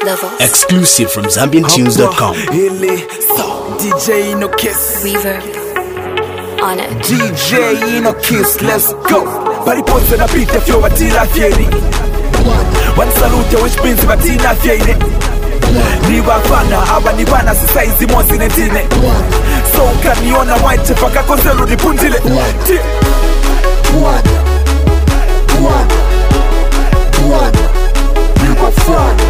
Exclusive from ZambianTunes.com. DJ no kiss. Reverb on it. DJ no kiss. Let's go. Pariponza na beat ya fyo batira fieri. One salute which means batina fieri. Ni wafana aba ni bana sisaizi mozi netine. So ukaniona white faka kozelu nipundile. Ni wafana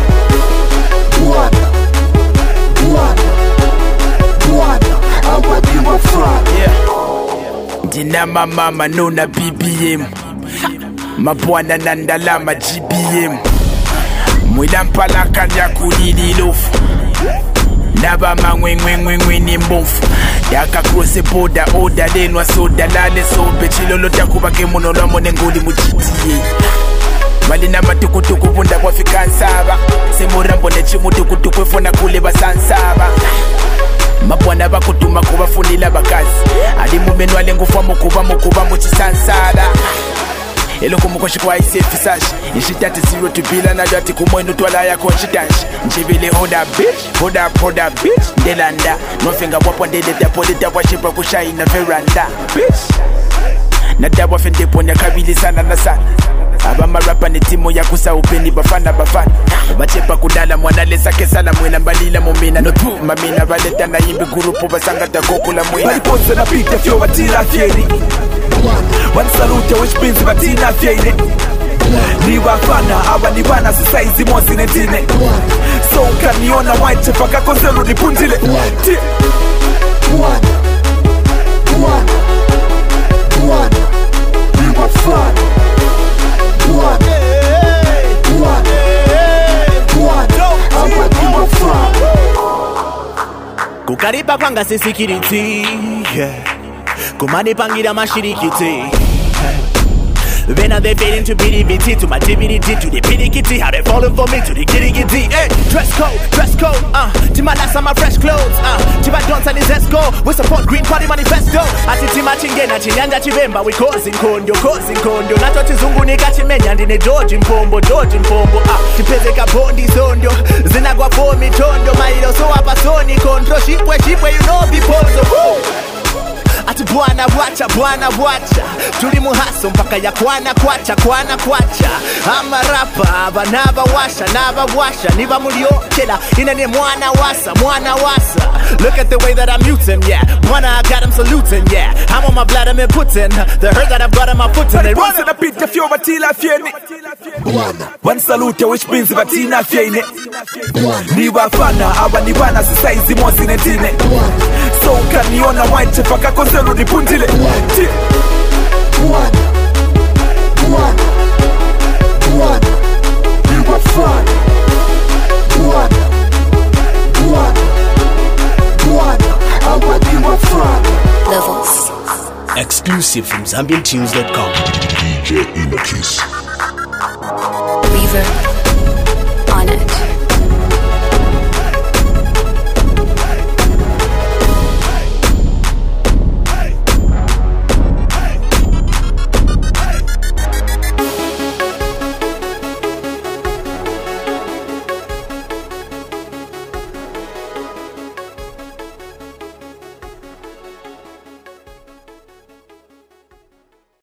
Dina mama nuna BBM Mabwana nandalama GBM Mwila mpala kanja kulili lofu Naba mangwe ni mbofu Yaka cross border order denwa soda lale sobe chilolo takuba kemono la mone nguli mu GTA Malina matukutuku bunda kwa fika nsaba Semurambo ne chimutukutuku efona kule basansaba Mabwana bakutuma kubafunila bakazi Ali mumenu alengufa mukuba muchisansala Eloko mukoshi kwa ICF sashi Nishitati zero to bila na jati kumwenu tuwala ya konchitanshi Nchibile hoda bitch Ndelanda Nofenga wapo ndeleta polita washipa kushai na veranda Bitch Nadawa fendepo nyakabili sana na sana Aba marapa ni timu ya kusa upeni bafana Bachepa kudala mwanale sake sala mwela mbalila mumina No tu mamina valeta na imbi gurupu basangata kokula mwina Pariponza na pita fyo batira fieri One salute which means batina fieri Ni wafana aba ni bana sisaizi mozi netine So ukaniona white faka kozelu nipundile Ni wafana Kukaripa kwanga security Kumani pangira mashirikiti Then are they fading to BDBT, to my divinity, to the pity kitty. How they falling for me, to the kitty kitty. Hey, dress code, to my last on my fresh clothes, to my dance and his esco. We support Green Party manifesto. Ati tima chingena, chinyanga chibemba. We causing kondo. Nato chizungu nika chimenya, ndine George Mpombo. Chipeze kabondi zondo. Zinagwa po mitondo. Mailo so hapa soni kontro. Shipwe, you know people. Ati bwana wacha Tuli muhaso mpaka ya kwana kwacha Ama rapa banaba washa Niba muliochela inane mwana wasa Look at the way that I'm muting, yeah Mwana I got him saluting, yeah I'm on my blood, I'm putting The hurt that I've got on my footing They run na pita fyo batila fieni One salute which means batina fieni Ni wafana aba ni bana sisaizi mozi netine So ukaniona white faka kozelu nipundile Ni wafana aba ni wafana Levels. Exclusive from ZambianTunes.com. DJ Inokiss. Reverb